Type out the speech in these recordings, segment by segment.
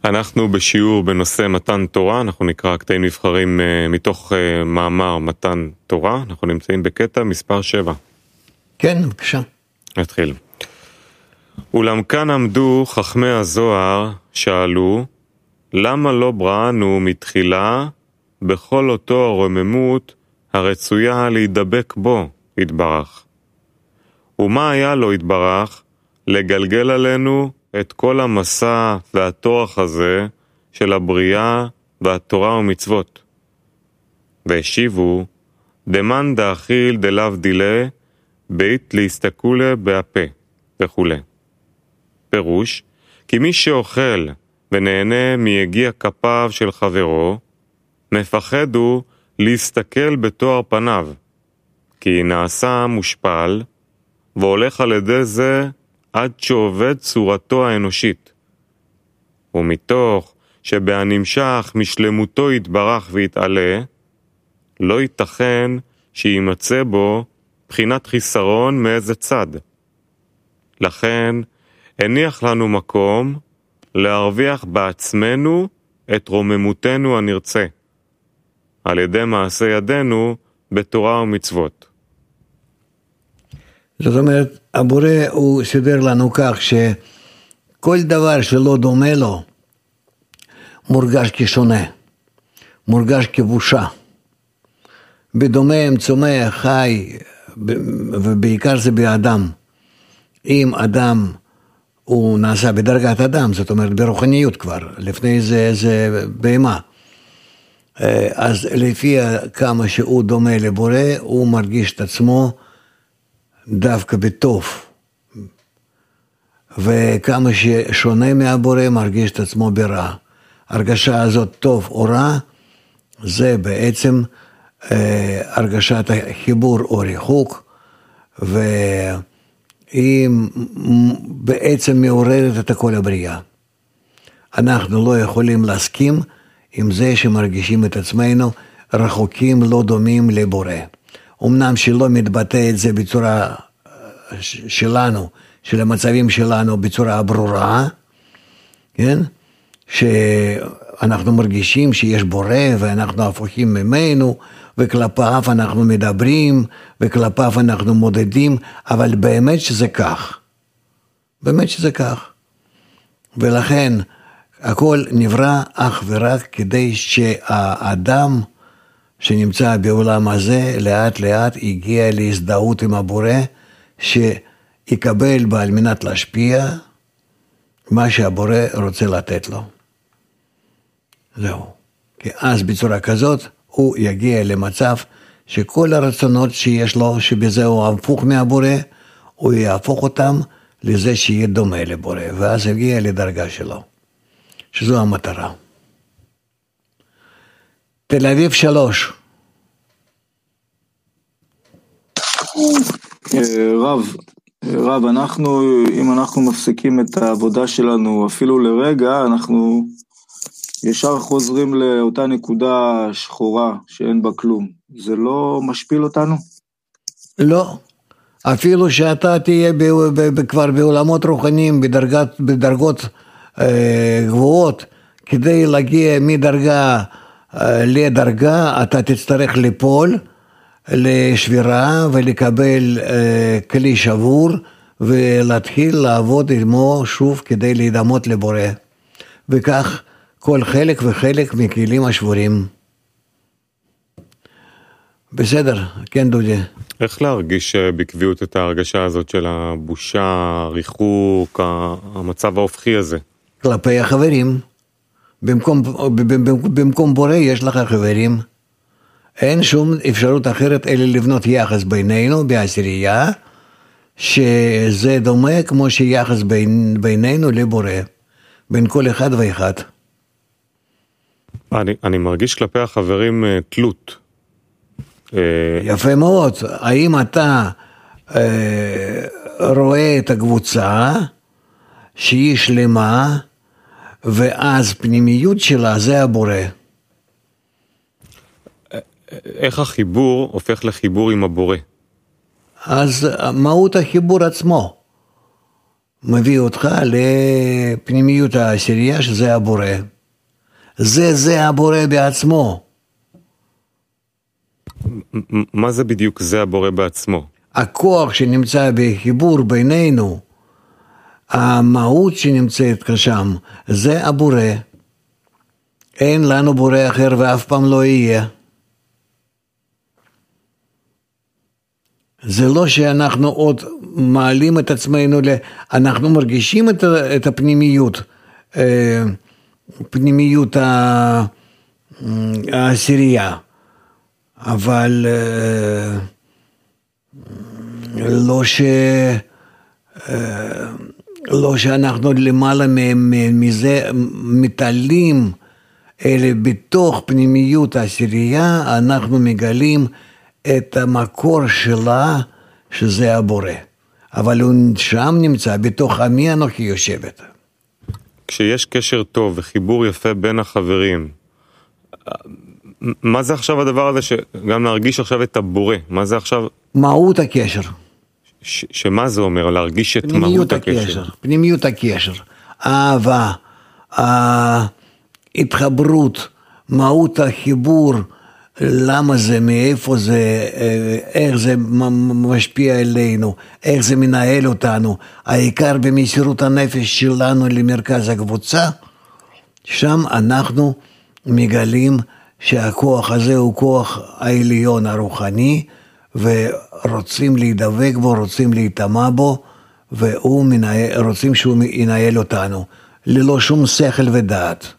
אנחנו בשיעור בנושא מתן תורה, אנחנו נקרא קטעים נבחרים מתוך מאמר מתן תורה, אנחנו נמצאים בקטע מספר 7. כן, בבקשה. נתחיל. אולם כאן עמדו חכמי הזוהר, שאלו, למה לא בראנו מתחילה בכל אותו הרוממות הרצויה להידבק בו, יתברך? ומה היה לו יתברך לגלגל עלינו את כל המסע והטורח הזה של הבריאה והתורה ומצוות? והשיבו, דמן דאכיל דלאו דילה, בית להסתכולה בהפה, וכו'. פירוש, כי מי שאוכל ונהנה מיגיע כפיו של חברו, מפחד הוא להסתכל בתואר פניו, כי נעשה מושפל, והולך על ידי זה עד שעובד צורתו האנושית. ומתוך שבהנמשך משלמותו יתברך ויתעלה, לא ייתכן שימצא בו בחינת חיסרון מאיזה צד. לכן הניח לנו מקום להרוויח בעצמנו את רוממותנו הנרצה, על ידי מעשה ידינו בתורה ומצוות. זאת אומרת, הבורא הוא סידר לנו כך שכל דבר שלא דומה לו מורגש כשונה, מורגש כבושה. בדומה צומח חי, ובעיקר זה באדם. אם אדם הוא נעשה בדרגת אדם, זאת אומרת ברוחניות כבר, לפני זה בהמה. אז לפי כמה שהוא דומה לבורא, הוא מרגיש את עצמו דווקא בטוב. וכמה ששונה מהבורא, מרגיש את עצמו ברע. הרגשה הזאת טוב או רע, זה בעצם הרגשת החיבור או ריחוק, והיא בעצם מעוררת את כל הבריאה. אנחנו לא יכולים להסכים עם זה שמרגישים את עצמנו רחוקים, לא דומים לבורא. אמנם שלא מתבטא את זה בצורה שלנו, של המצבים שלנו בצורה ברורה, כן? שאנחנו מרגישים שיש בורא ואנחנו הפוכים ממנו, וכלפיו אנחנו מדברים, וכלפיו אנחנו מודדים, אבל באמת שזה כך. באמת שזה כך. ולכן הכל נברא אך ורק כדי שהאדם שנמצא בעולם הזה לאט לאט הגיע להזדהות עם הבורא, שיקבל בה על מנת להשפיע מה שהבורא רוצה לתת לו. זהו. כי אז בצורה כזאת הוא יגיע למצב שכל הרצונות שיש לו, שבזה הוא הפוך מהבורא, הוא יהפוך אותם לזה שיהיה דומה לבורא, ואז יגיע לדרגה שלו, שזו המטרה. תל אביב 3. רב, אם אנחנו מפסיקים את העבודה שלנו אפילו לרגע, אנחנו ישר חוזרים לאותה נקודה שחורה שאין בה כלום. זה לא משפיל אותנו? לא. אפילו שאתה תהיה כבר בעולמות רוחניים, בדרגות גבוהות, כדי להגיע מדרגה לדרגה, אתה תצטרך ליפול לשבירה ולקבל כלי שבור, ולהתחיל לעבוד עמו שוב כדי להידמות לבורא. וכך כל חלק וחלק מכלים השבורים. בסדר, כן דודי. איך להרגיש בקביעות את ההרגשה הזאת של הבושה, הריחוק, המצב ההופכי הזה? כלפי החברים. במקום בורא יש לך חברים. אין שום אפשרות אחרת אלא לבנות יחס בינינו בעשירייה, שזה דומה כמו שיחס בינינו לבורא, בין כל אחד ואחד. אני מרגיש כלפי החברים תלות. יפה מאוד. האם אתה רואה את הקבוצה שהיא שלמה, ואז פנימיות שלה זה הבורא? איך החיבור הופך לחיבור עם הבורא? אז מהות החיבור עצמו. מביא אותך לפנימיות העשירייה, שזה הבורא. זה הבורא בעצמו. מה זה בדיוק זה הבורא בעצמו? הכוח שנמצא בחיבור בינינו, המהות שנמצאת שם, זה הבורא. אין לנו בורא אחר ואף פעם לא יהיה. זה לא שאנחנו עוד מעלים את עצמנו, אנחנו מרגישים את הפנימיות, פנימיות העשירייה, אבל לא שאנחנו למעלה מזה מתעלים, אלא בתוך פנימיות העשירייה אנחנו מגלים את המקור שלה, שזה הבורא. אבל הוא שם נמצא, בתוך עמי אנוכי יושבת. כשיש קשר טוב וחיבור יפה בין החברים, מה זה עכשיו הדבר הזה שגם להרגיש עכשיו את הבורא? מה זה עכשיו? מהות הקשר. שמה זה אומר? להרגיש את מהות הקשר. פנימיות הקשר. אהבה, ההתחברות, מהות החיבור, למה זה, מאיפה זה, איך זה משפיע עלינו, איך זה מנהל אותנו, העיקר במסירות הנפש שלנו למרכז הקבוצה, שם אנחנו מגלים שהכוח הזה הוא כוח העליון הרוחני, ורוצים להידבק בו, רוצים להיטמע בו, רוצים שהוא ינהל אותנו, ללא שום שכל ודעת.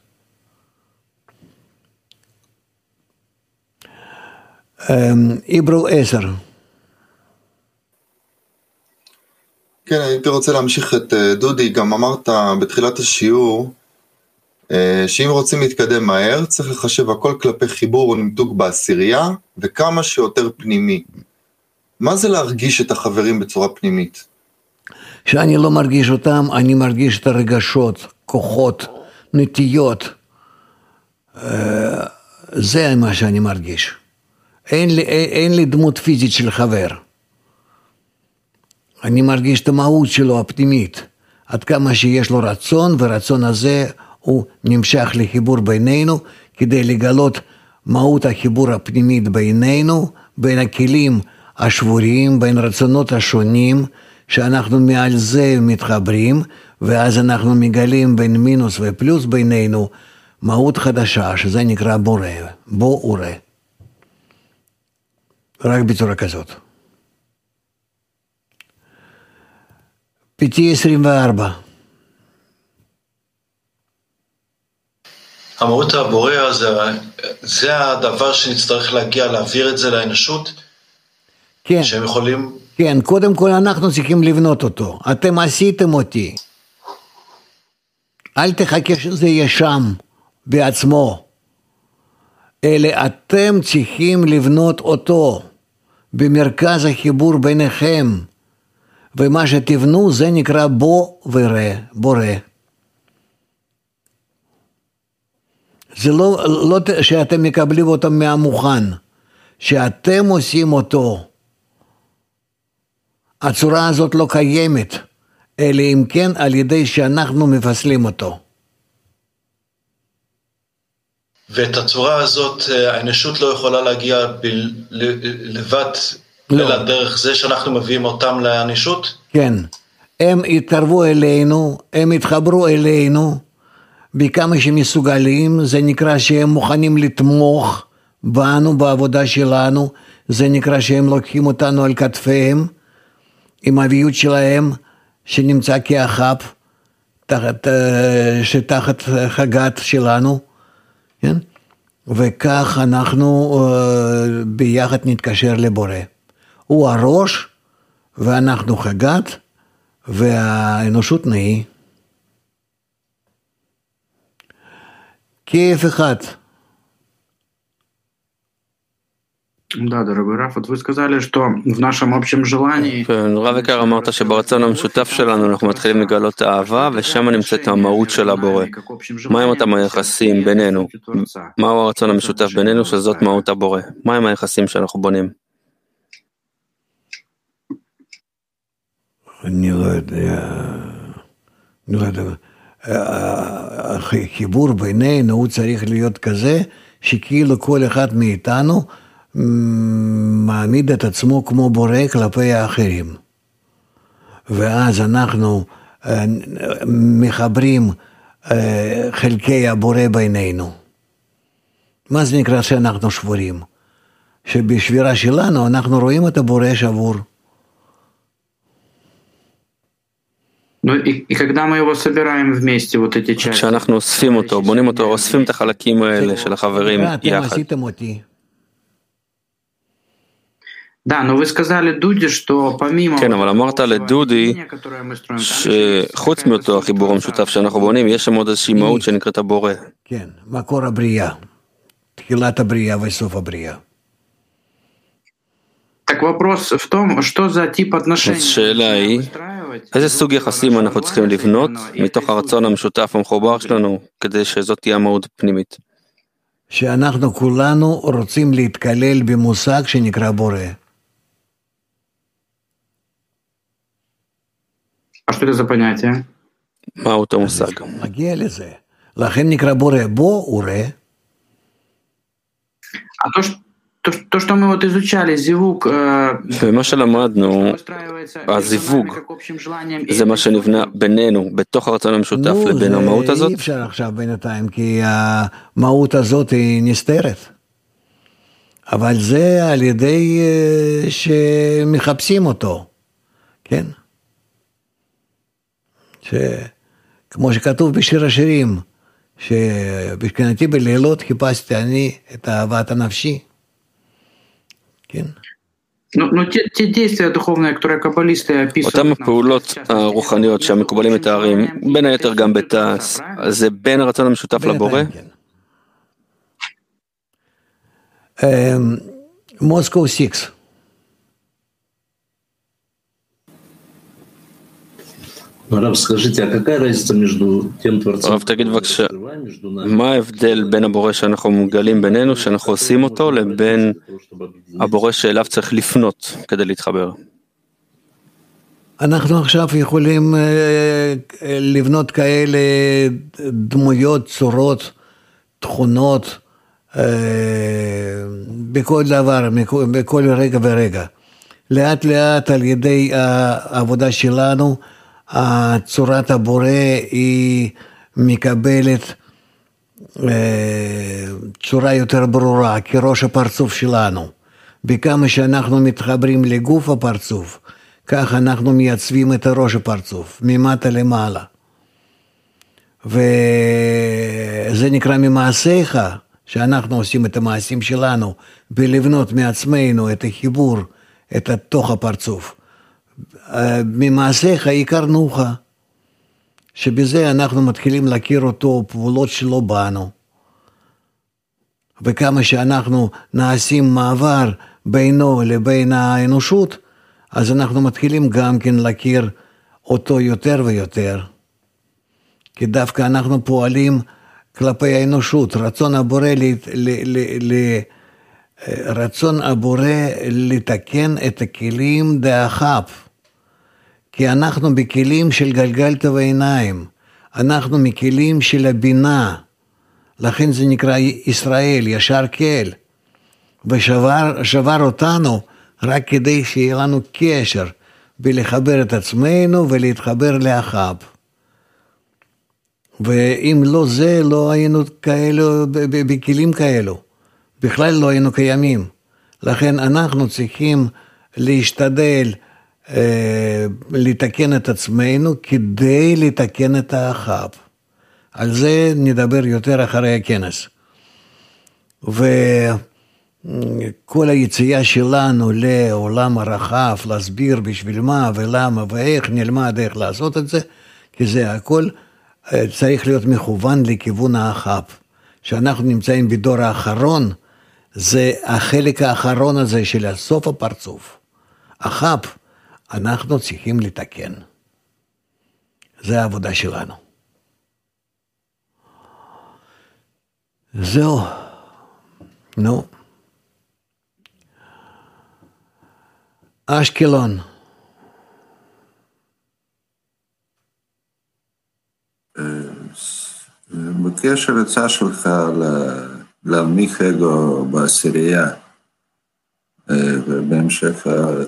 עברו 10. כן, הייתי רוצה להמשיך את דודי, גם אמרת בתחילת השיעור, שאם רוצים להתקדם מהר, צריך לחשב הכל כלפי חיבור או נמתוק בעשירייה, וכמה שיותר פנימי. מה זה להרגיש את החברים בצורה פנימית? שאני לא מרגיש אותם, אני מרגיש את הרגשות, כוחות, נטיות. זה מה שאני מרגיש. אין לי דמות פיזית של חבר. אני מרגיש את המהות שלו הפנימית. עד כמה שיש לו רצון, ורצון הזה הוא נמשך לחיבור בינינו, כדי לגלות מהות החיבור הפנימית בינינו, בין הכלים השבוריים, בין רצונות השונים, שאנחנו מעל זה מתחברים, ואז אנחנו מגלים בין מינוס ופלוס בינינו, מהות חדשה, שזה נקרא בורא, בו ורא. רק בצורה כזאת. פיתי 24. המהות הבורא זה הדבר שנצטרך להגיע, להעביר את זה לאנושות? כן. שהם יכולים... כן, קודם כל אנחנו צריכים לבנות אותו. אתם עשיתם אותי. אל תחכה שזה יהיה שם, בעצמו. אלא אתם צריכים לבנות אותו, במרכז החיבור ביניכם. ומה שתבנו זה נקרא בו ורא, בורא. זה לא שאתם מקבלים אותו מהמוכן, שאתם עושים אותו. הצורה הזאת לא קיימת, אלא אם כן על ידי שאנחנו מפסלים אותו. ואת הצורה הזאת האנושות לא יכולה להגיע לבד, אלא דרך זה שאנחנו מביאים אותם לאנושות? כן, הם התקרבו אלינו, הם התחברו אלינו, בכמה שמסוגלים, זה נקרא שהם מוכנים לתמוך בנו, בעבודה שלנו, זה נקרא שהם לוקחים אותנו על כתפיהם, עם האביות שלהם, שנמצא כאחת, שתחת חגת שלנו, כן? וכך אנחנו ביחד נתקשר לבורא. הוא הראש, ואנחנו חגת, והאנושות נהי. כיף אחד. Да, дорогой Раф, вот вы сказали, что в нашем общем желании... רב יקר, אמרת שברצון המשותף שלנו אנחנו מתחילים לגלות אהבה, ושם נמצאת המהות של הבורא. מהם אותם היחסים בינינו? מהו הרצון המשותף בינינו שזאת מהות הבורא? מהם היחסים שאנחנו בונים? אני לא יודע. החיבור בינינו הוא צריך להיות כזה, שכאילו כל אחד מאיתנו מעמיד את עצמו כמו בורא כלפי האחרים. ואז אנחנו מחברים חלקי הבורא בינינו. מה זה נקרא שאנחנו שבורים? שבשבירה שלנו אנחנו רואים את הבורא שבור. כשאנחנו אוספים אותו, בונים אותו, אוספים את החלקים האלה של החברים יחד. עשיתם אותי. כן, אבל אמרת לדודי שחוץ מאותו החיבור המשותף שאנחנו בונים, יש שם עוד איזושהי מהות שנקראת הבורא. כן, מקור הבריאה, תחילת הבריאה וסוף הבריאה. השאלה היא, איזה סוג יחסים אנחנו צריכים לבנות מתוך הרצון המשותף המחובר שלנו, כדי שזאת תהיה המהות פנימית? שאנחנו כולנו רוצים להתקלל במושג שנקרא בורא. מה אותו מושג? מגיע לזה. לכן נקרא בורא. בו הוא ראה. ומה שלמדנו, הזיווג, זה מה שנבנה בינינו, בתוך הרצון המשותף לבין המהות הזאת? אי אפשר עכשיו בינתיים, כי המהות הזאת היא נסתרת. אבל זה על ידי שמחפשים אותו, כן? כמו שכתוב בשיר השירים, שבשכנתי בלילות חיפשתי אני את אהבת הנפשי. כן. אותם הפעולות הרוחניות שהמקובלים מתארים, בין היתר גם בתעש, זה בין הרצון המשותף לבורא? מוסקו 6. הרב, תגיד בבקשה, מה ההבדל בין הבורא שאנחנו מגלים בינינו, שאנחנו עושים אותו, לבין הבורא שאליו צריך לפנות כדי להתחבר? אנחנו עכשיו יכולים לבנות כאלה דמויות, צורות, תכונות, בכל דבר, בכל רגע ורגע. לאט לאט על ידי העבודה שלנו, צורת הבורא היא מקבלת צורה יותר ברורה, כראש הפרצוף שלנו. בכמה שאנחנו מתחברים לגוף הפרצוף, כך אנחנו מייצבים את ראש הפרצוף, ממטה למעלה. וזה נקרא ממעשיך, שאנחנו עושים את המעשים שלנו, בלבנות מעצמנו את החיבור, את תוך הפרצוף. ממעשיך הכרנוך, שבזה אנחנו מתחילים להכיר אותו, פעולות שלו בנו. וכמה שאנחנו נעשים מעבר בינו לבין האנושות, אז אנחנו מתחילים גם כן להכיר אותו יותר ויותר. כי דווקא אנחנו פועלים כלפי האנושות, רצון הבורא לתקן את הכלים דאחף. כי אנחנו בכלים של גלגלת ועיניים, אנחנו מכלים של הבינה, לכן זה נקרא ישראל, ישר כל, ושבר אותנו רק כדי שיהיה לנו קשר בלחבר את עצמנו ולהתחבר לאחב. ואם לא זה, לא היינו כאלו, בכלים כאלו, בכלל לא היינו קיימים. לכן אנחנו צריכים להשתדל לתקן את עצמנו כדי לתקן את האחב. על זה נדבר יותר אחרי הכנס. וכל היציאה שלנו לעולם הרחב, להסביר בשביל מה ולמה ואיך, נלמד איך לעשות את זה, כי זה הכל צריך להיות מכוון לכיוון האחב. שאנחנו נמצאים בדור האחרון, זה החלק האחרון הזה של הסוף הפרצוף. אחב, אנחנו צריכים לתקן. זה העבודה שלנו. זהו. נו. אשקלון. בקשר להצעה שלך להעמיק אגו בעשירייה, ובהמשך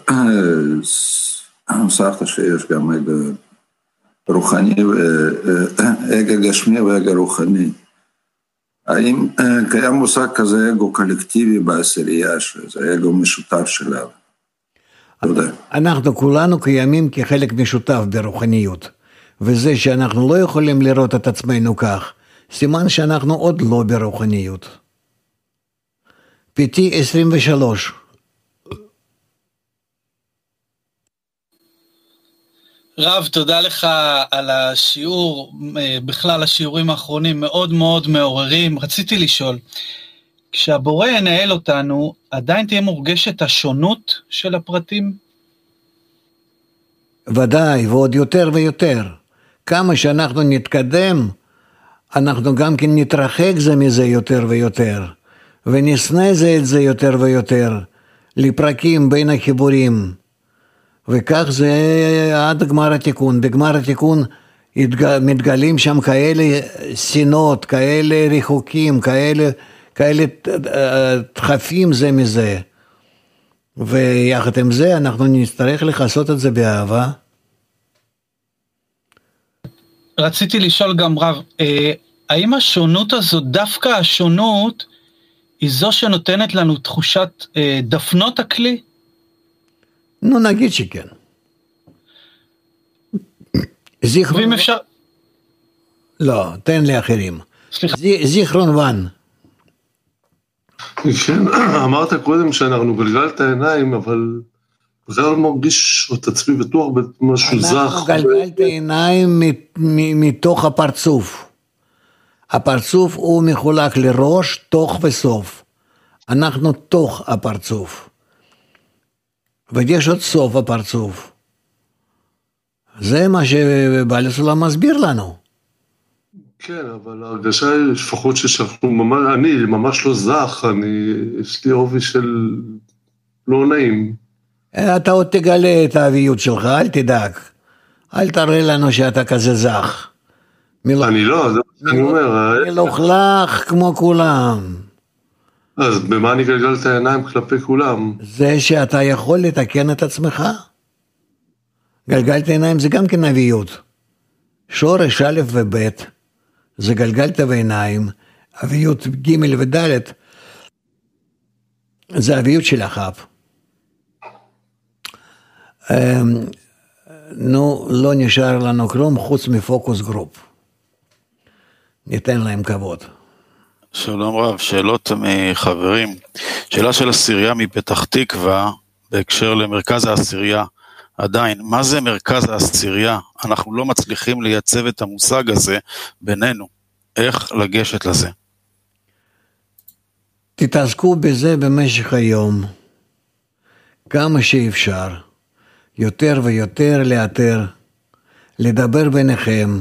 הוספת שיש גם אגו רוחני, אגו גשמי ואגו רוחני. האם קיים מושג כזה אגו קולקטיבי בעשירייה, שזה אגו משותף שלנו? תודה. אנחנו כולנו קיימים כחלק משותף ברוחניות, וזה שאנחנו לא יכולים לראות את עצמנו כך, סימן שאנחנו עוד לא ברוחניות. פיתי 23. רב, תודה לך על השיעור, בכלל השיעורים האחרונים מאוד מאוד מעוררים. רציתי לשאול, כשהבורא ינהל אותנו, עדיין תהיה מורגשת השונות של הפרטים? ודאי, ועוד יותר ויותר. כמה שאנחנו נתקדם, אנחנו גם כן נתרחק זה מזה יותר ויותר, ונשנא זה את זה יותר ויותר, לפרקים בין החיבורים. וכך זה עד גמר התיקון. בגמר התיקון מתגלים שם כאלה שנאות, כאלה רחוקים, כאלה דחפים זה מזה. ויחד עם זה אנחנו נצטרך לחסות את זה באהבה. רציתי לשאול גם רב, האם השונות הזו, דווקא השונות, היא זו שנותנת לנו תחושת דפנות הכלי? נו, נגיד שכן. ואם אפשר... לא, תן לאחרים. סליחה. זיכרון ון. כן, אמרת קודם שאנחנו גלגל את העיניים, אבל זה לא מרגיש את עצמי בטוח במשהו זך. אנחנו גלגל את העיניים מתוך הפרצוף. הפרצוף הוא מחולק לראש, תוך וסוף. אנחנו תוך הפרצוף. ויש עוד סוף הפרצוף. זה מה שבעל הסולם מסביר לנו. כן, אבל ההרגשה היא לפחות אני ממש לא זך, יש לי עובי של לא נעים. אתה עוד תגלה את האביות שלך, אל תדאג. אל תראה לנו שאתה כזה זך. אני לא, זה מה שאני אומר. מלוכלך כמו כולם. אז במה אני גלגל את העיניים כלפי כולם? זה שאתה יכול לתקן את עצמך. גלגלת העיניים זה גם כן אביות. שורש א' וב' זה גלגלת בעיניים, אביות ג' וד' זה אביות של אחאב. נו, לא נשאר לנו כלום חוץ מפוקוס גרופ. ניתן להם כבוד. שלום רב, שאלות מחברים. שאלה של עשירייה מפתח תקווה, בהקשר למרכז העשירייה. עדיין, מה זה מרכז העשירייה? אנחנו לא מצליחים לייצב את המושג הזה בינינו. איך לגשת לזה? תתעסקו בזה במשך היום. כמה שאפשר. יותר ויותר לאתר. לדבר ביניכם.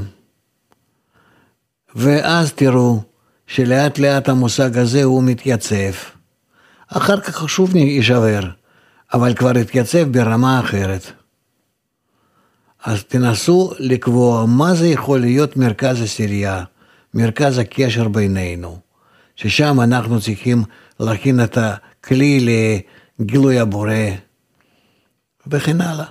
ואז תראו שלאט לאט המושג הזה הוא מתייצב. אחר כך שוב יישבר, אבל כבר יתייצב ברמה אחרת. אז תנסו לקבוע מה זה יכול להיות מרכז עשירייה, מרכז הקשר בינינו, ששם אנחנו צריכים להכין את הכלי לגילוי הבורא, וכן הלאה.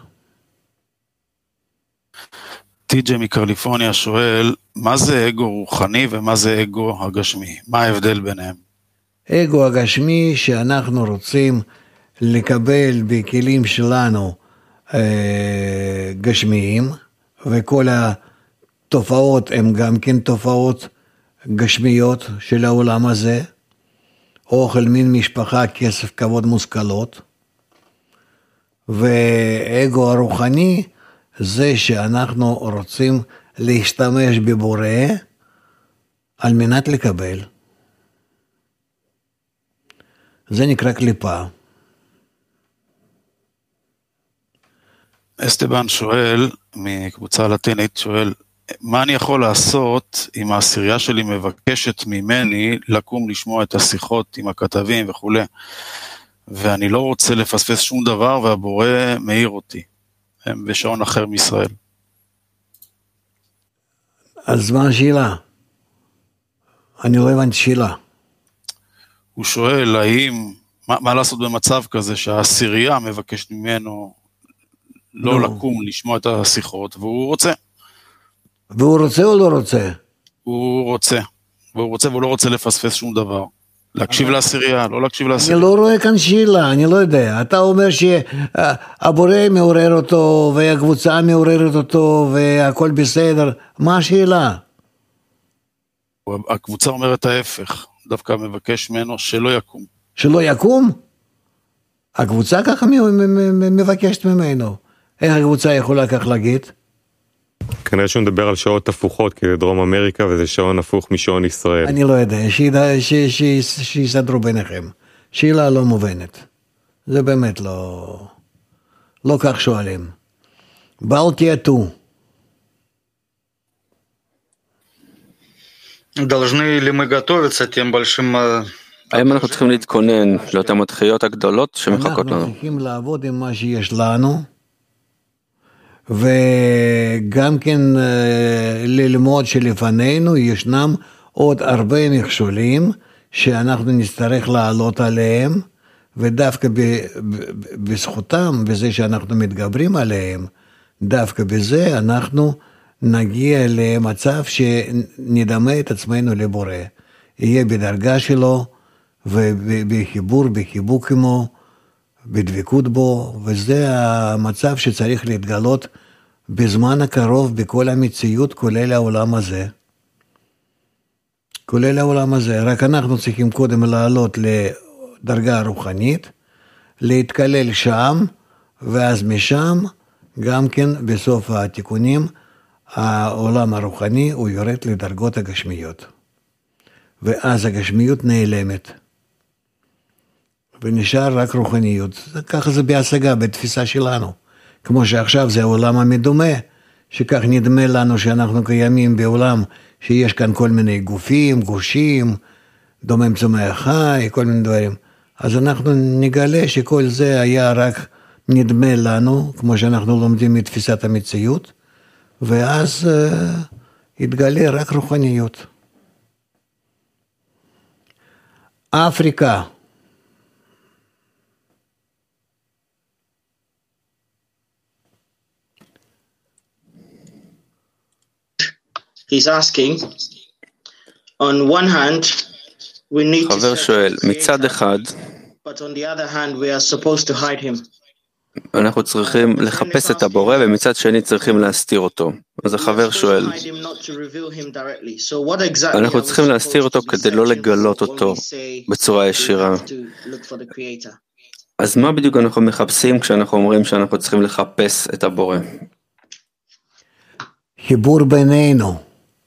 טי.ג'יי מקליפורניה שואל, מה זה אגו רוחני ומה זה אגו הגשמי? מה ההבדל ביניהם? אגו הגשמי שאנחנו רוצים לקבל בכלים שלנו גשמיים, וכל התופעות הן גם כן תופעות גשמיות של העולם הזה, אוכל, מין, משפחה, כסף, כבוד, מושכלות. ואגו הרוחני זה שאנחנו רוצים להשתמש בבורא על מנת לקבל. זה נקרא קליפה. אסטבן שואל, מקבוצה לטינית, שואל, מה אני יכול לעשות אם העשירייה שלי מבקשת ממני לקום לשמוע את השיחות עם הכתבים וכו', ואני לא רוצה לפספס שום דבר והבורא מאיר אותי. הם בשעון אחר מישראל. אז מה השאלה? אני לא הבנתי שאלה. הוא שואל מה לעשות במצב כזה שהעשירייה מבקשת ממנו לא לקום לשמוע את השיחות, והוא רוצה. והוא רוצה או לא רוצה? הוא רוצה והוא לא רוצה לפספס שום דבר. להקשיב לעשירייה, לא להקשיב לעשירייה. אני לא רואה כאן שאלה, אני לא יודע. אתה אומר שהבורא מעורר אותו, והקבוצה מעוררת אותו, והכל בסדר. מה השאלה? הקבוצה אומרת ההפך. דווקא מבקש ממנו שלא יקום. שלא יקום? הקבוצה ככה מבקשת ממנו. איך הקבוצה יכולה כך להגיד? כנראה שהוא מדבר על שעות הפוכות, כי זה דרום אמריקה וזה שעון הפוך משעון ישראל. אני לא יודע, שיסדרו ביניכם. שאלה לא מובנת. זה באמת לא כך שואלים. בל תיאטו. Должны ли мы готовиться тем большим... האם אנחנו צריכים להתכונן לאותן התחיות הגדולות שמחכות לנו? אנחנו צריכים לעבוד עם מה שיש לנו, וגם כן ללמוד שלפנינו ישנם עוד הרבה מכשולים שאנחנו נצטרך לעלות עליהם, ודווקא בזכותם, בזה שאנחנו מתגברים עליהם, דווקא בזה אנחנו נגיע למצב שנדמה את עצמנו לבורא. יהיה בדרגה שלו, ובחיבור, בחיבוק עמו, בדבקות בו, וזה המצב שצריך להתגלות בזמן הקרוב בכל המציאות, כולל העולם הזה. כולל העולם הזה. רק אנחנו צריכים קודם לעלות לדרגה רוחנית, להתקלל שם, ואז משם, גם כן בסוף התיקונים, העולם הרוחני הוא יורד לדרגות הגשמיות. ואז הגשמיות נעלמת. ונשאר רק רוחניות. ככה זה בהשגה, בתפיסה שלנו. כמו שעכשיו זה העולם המדומה, שכך נדמה לנו שאנחנו קיימים בעולם, שיש כאן כל מיני גופים, גושים, דומם צומח חי, כל מיני דברים. אז אנחנו נגלה שכל זה היה רק נדמה לנו, כמו שאנחנו לומדים מתפיסת המציאות, ואז יתגלה רק רוחניות. אפריקה. He's asking, on one hand, we need to חבר שואל, מצד אחד, but on the other hand, we are supposed to hide him. אנחנו צריכים לחפש את הבורא, ומצד שני צריכים להסתיר אותו. אז החבר שואל, אנחנו צריכים להסתיר אותו כדי לא לגלות אותו בצורה ישירה. אז מה בדיוק אנחנו מחפשים כשאנחנו אומרים שאנחנו צריכים לחפש את הבורא? חיבור בינינו,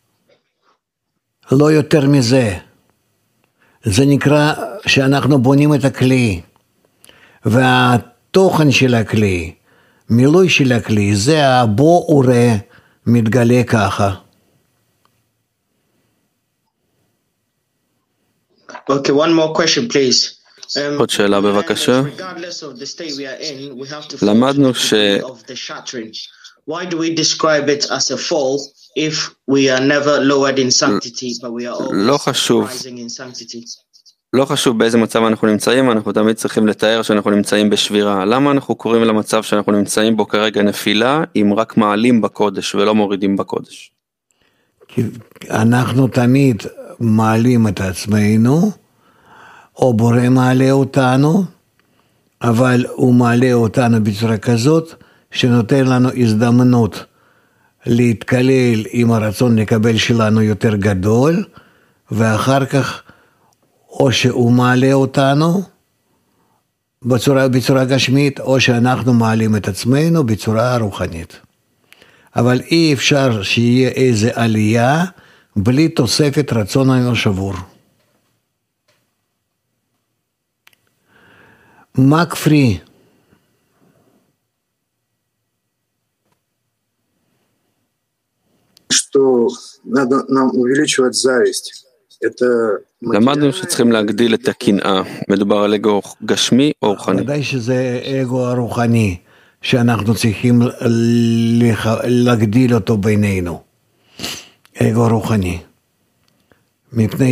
לא יותר מזה. זה נקרא שאנחנו בונים את הכלי, והתוכן של הכלי, מילוי של הכלי, זה הבו וראה מתגלה ככה. Okay, one more question, please. עוד שאלה בבקשה. למדנו Why do we describe it as a fall if we are never lowered in sanctity, but we are always rising in sanctity? לא חשוב באיזה מצב אנחנו נמצאים, אנחנו תמיד צריכים לתאר שאנחנו נמצאים בשבירה. למה אנחנו קוראים למצב שאנחנו נמצאים בו כרגע נפילה, אם רק מעלים בקודש ולא מורידים בקודש? כי אנחנו תמיד מעלים את עצמנו, או בורא מעלה אותנו, אבל הוא מעלה אותנו בצורה כזאת, שנותן לנו הזדמנות להתקלל עם הרצון לקבל שלנו יותר גדול, ואחר כך או שהוא מעלה אותנו בצורה גשמית, או שאנחנו מעלים את עצמנו בצורה רוחנית. אבל אי אפשר שיהיה איזה עלייה בלי תוספת רצון אינו שבור. מקפרי. Что надо нам увеличивать зависть. למדנו שצריכים להגדיל את הקנאה. מדובר על אגו גשמי או רוחני? ודאי שזה אגו הרוחני, שאנחנו צריכים להגדיל אותו בינינו. אגו רוחני. מפני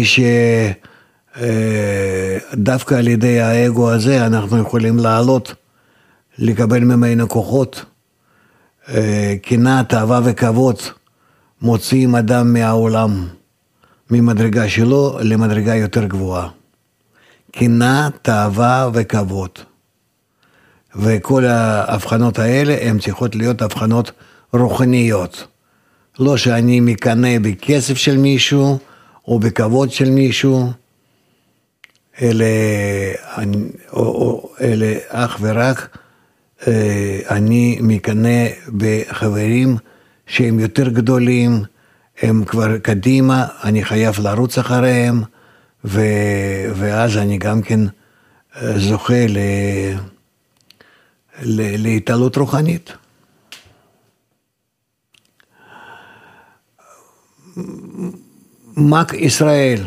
שדווקא על ידי האגו הזה אנחנו יכולים לעלות, לקבל ממנו כוחות. קנאה, תאווה וכבוד מוציאים אדם מהעולם, ממדרגה שלו למדרגה יותר גבוהה. קנאה, תאווה וכבוד. וכל ההבחנות האלה הן צריכות להיות הבחנות רוחניות. לא שאני מקנא בכסף של מישהו או בכבוד של מישהו, אלא אך ורק אני מקנא בחברים שהם יותר גדולים, הם כבר קדימה, אני חייב לרוץ אחריהם, ואז אני גם כן זוכה להתעלות רוחנית. מק ישראל.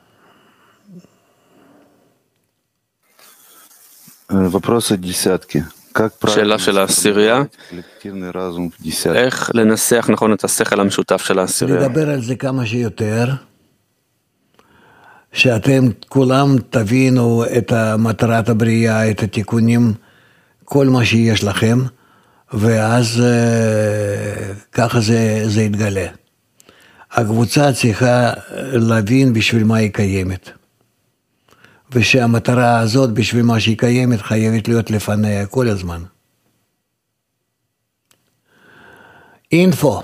Вопросы десятки. שאלה של העשירייה, איך לנסח נכון את השכל המשותף של העשירייה? לדבר על זה כמה שיותר, שאתם כולם תבינו את מטרת הבריאה, את התיקונים, כל מה שיש לכם, ואז ככה זה יתגלה. הקבוצה צריכה להבין בשביל מה היא קיימת. ושהמטרה הזאת, בשביל מה שהיא קיימת, חייבת להיות לפניה כל הזמן. אינפו.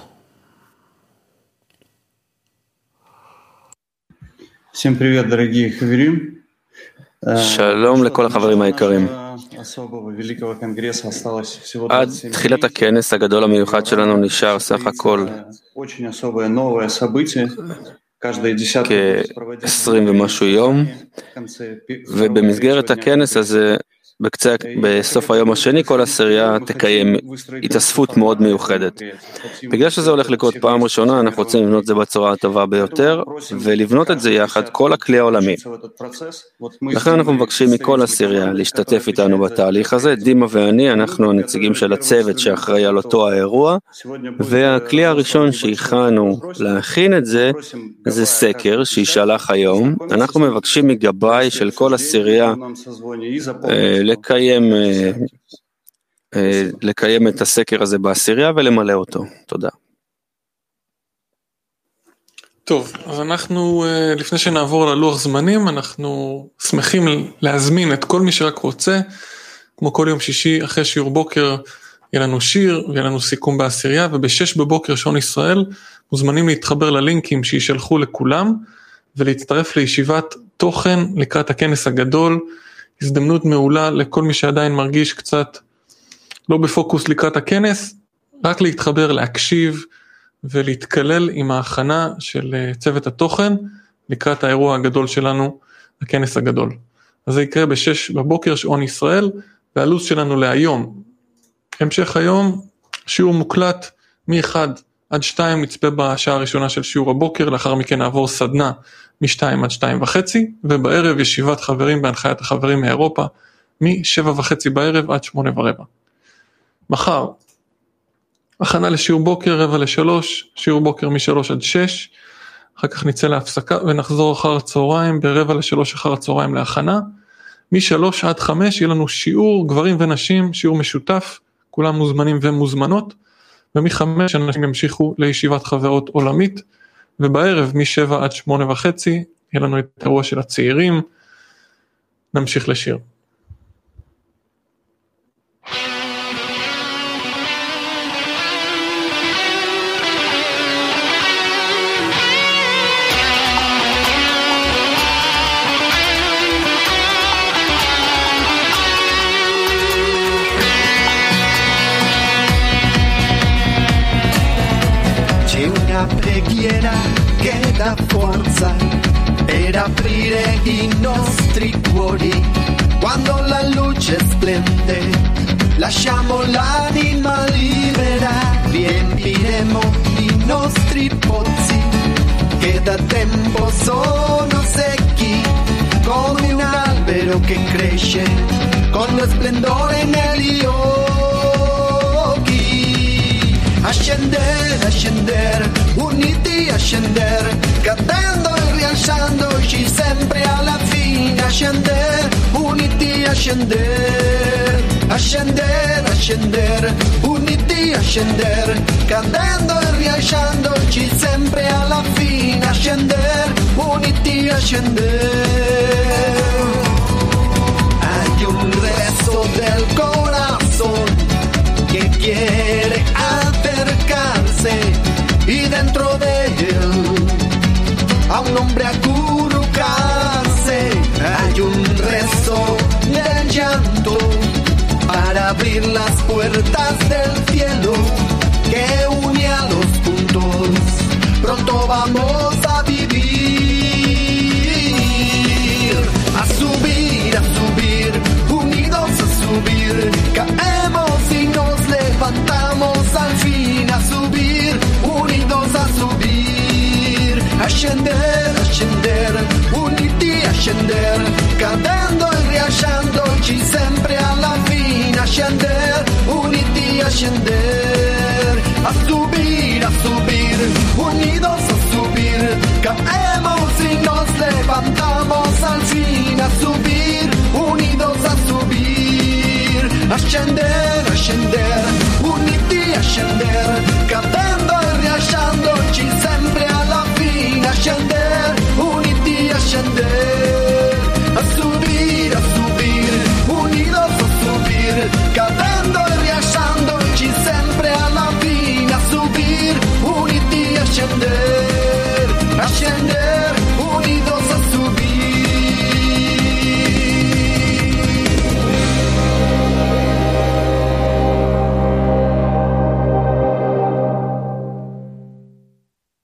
Всем привет, дорогие хаверим. שלום לכל החברים היקרים. עד תחילת הכנס הגדול המיוחד שלנו נשאר סך הכל כ-20 ומשהו יום, ובמסגרת הכנס הזה, בסוף היום השני, כל העשירייה תקיים התאספות מאוד מיוחדת. בגלל שזה הולך לקרות פעם ראשונה, אנחנו רוצים לבנות את זה בצורה הטובה ביותר, ולבנות את זה יחד כל הכלי העולמי. לכן אנחנו מבקשים מכל העשירייה להשתתף איתנו בתהליך הזה. דימה ואני, אנחנו הנציגים של הצוות שאחראי על אותו האירוע, והכלי הראשון שהכנו להכין את זה, זה סקר שישלח היום. אנחנו מבקשים מגבאי של כל העשירייה לקיים את הסקר הזה בעשירייה ולמלא אותו. תודה. טוב, אז אנחנו, לפני שנעבור ללוח זמנים, אנחנו שמחים להזמין את כל מי שרק רוצה, כמו כל יום שישי אחרי שיעור בוקר, יהיה לנו שיר ויהיה לנו סיכום בעשירייה, וב-6 בבוקר שעון ישראל, מוזמנים להתחבר ללינקים שישלחו לכולם, ולהצטרף לישיבת תוכן לקראת הכנס הגדול. הזדמנות מעולה לכל מי שעדיין מרגיש קצת לא בפוקוס לקראת הכנס, רק להתחבר, להקשיב ולהתקלל עם ההכנה של צוות התוכן לקראת האירוע הגדול שלנו, הכנס הגדול. אז זה יקרה ב-6 בבוקר שעון ישראל, והלו"ז שלנו להיום. המשך היום, שיעור מוקלט מ-1 עד 2 נצפה בשעה הראשונה של שיעור הבוקר, לאחר מכן נעבור סדנה מ-2 עד 2:30, ובערב ישיבת חברים בהנחיית החברים מאירופה, מ-7:30 בערב עד 8:15. מחר, הכנה לשיעור בוקר 2:45, שיעור בוקר מ-3 עד 6, אחר כך נצא להפסקה ונחזור אחר הצהריים, ב-2:45 אחר הצהריים להכנה, מ-3 עד 5 יהיה לנו שיעור גברים ונשים, שיעור משותף, כולם מוזמנים ומוזמנות, ומ-5 אנשים ימשיכו לישיבת חברות עולמית, ובערב מ-7 עד 8:30 יהיה לנו את האירוע של הצעירים, נמשיך לשיר. Preghiera che dà forza per aprire i nostri cuori. Quando la luce splende, lasciamo l'anima libera, riempiremo i nostri pozzi che da tempo sono secchi, come un albero che cresce con lo splendore negli occhi. scendere, a scendere, uniti a scendere, cadendo e rialzandoci sempre alla fine, a scendere, uniti a scendere, a scendere, a scendere, uniti a scendere, cadendo e rialzandoci sempre alla fine, a scendere, uniti a scendere. Hay un resto del corazón que quiere acercarse y dentro de él a un hombre acurrucarse. Hay un resto de llanto para abrir las puertas del cielo que une a los puntos. Pronto vamos a vivir, a subir, unidos a subir. Caemos y nos levantamos al fin, a subir, unidos a subir. A scendere, uniti a scendere, cadendo e rialzandoci sempre alla fine, a scendere, uniti a scendere, a subir, unidos a subir. Caemos y nos levantamos al fin, a subir, unidos a subir. A scendere, uniti a scendere, cadendo